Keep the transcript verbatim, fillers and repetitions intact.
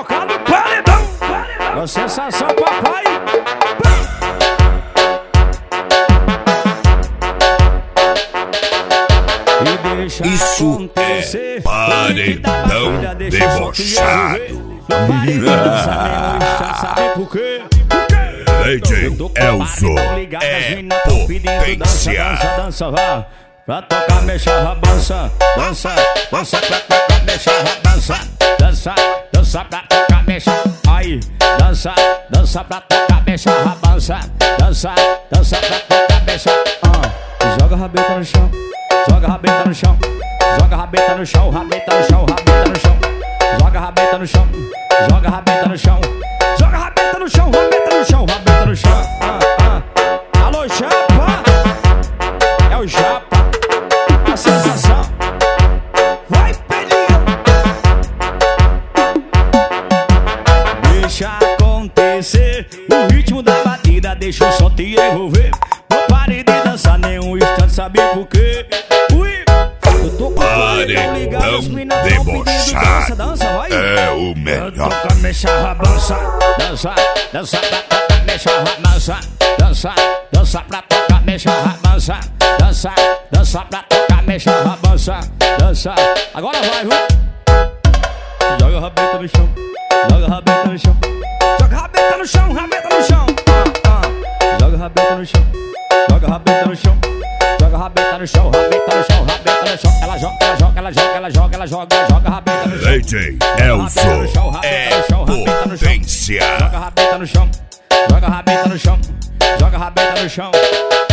tocar no paredão. A sensação, papai. E deixa Isso acontecer. é paredão debochado. Não pare de dançar, nem sabe por quê? D J Elzo é potência. Dança, dança, vá. Pra tocar, mexa, rabança. Dança, dança, pra tocar, mexa, rabança. Dança, dança, pra tocar, mexa. Aí, dança, dança, pra tocar, mexa, rabança. Dança, dança, pra tocar, mexa. Ah. Joga a rabeta no chão, joga a rabeta no chão. Joga a rabeta no chão, rabeta no chão, rabeta no chão. Joga a rabeta no chão, joga a rabeta no chão. Joga a rabeta no chão, rabeta no chão, rabeta no chão. Ah, ah. Alô, Japa, é o Japa. A sensação. Vai, pelinho. Deixa acontecer o ritmo da batida, deixa o som te envolver. Não pare de dançar nenhum instante, sabe por quê? Ui, eu tô com Paredão debochado é o melhor. Toca, mexa, rabança. Dança, dança pra tocar, mexa, rabança. Dança, dança pra tocar, mexa, rabança. Dança, dança pra tocar, mexa, rabança. Dança, agora vai, viu? Joga a rabeta no chão, joga a rabeta no chão. Joga a rabeta no chão, rabeta no chão. Ah, ah. Joga a rabeta no chão, joga a rabeta no chão. Joga a rabeta no chão, rabeta no chão, rabeta no chão. Ela joga, ela joga, ela joga, ela joga, ela joga, joga a rabeta no chão. D J Elzo é potência. Joga a rabeta no chão, joga a rabeta no chão, joga a rabeta no chão.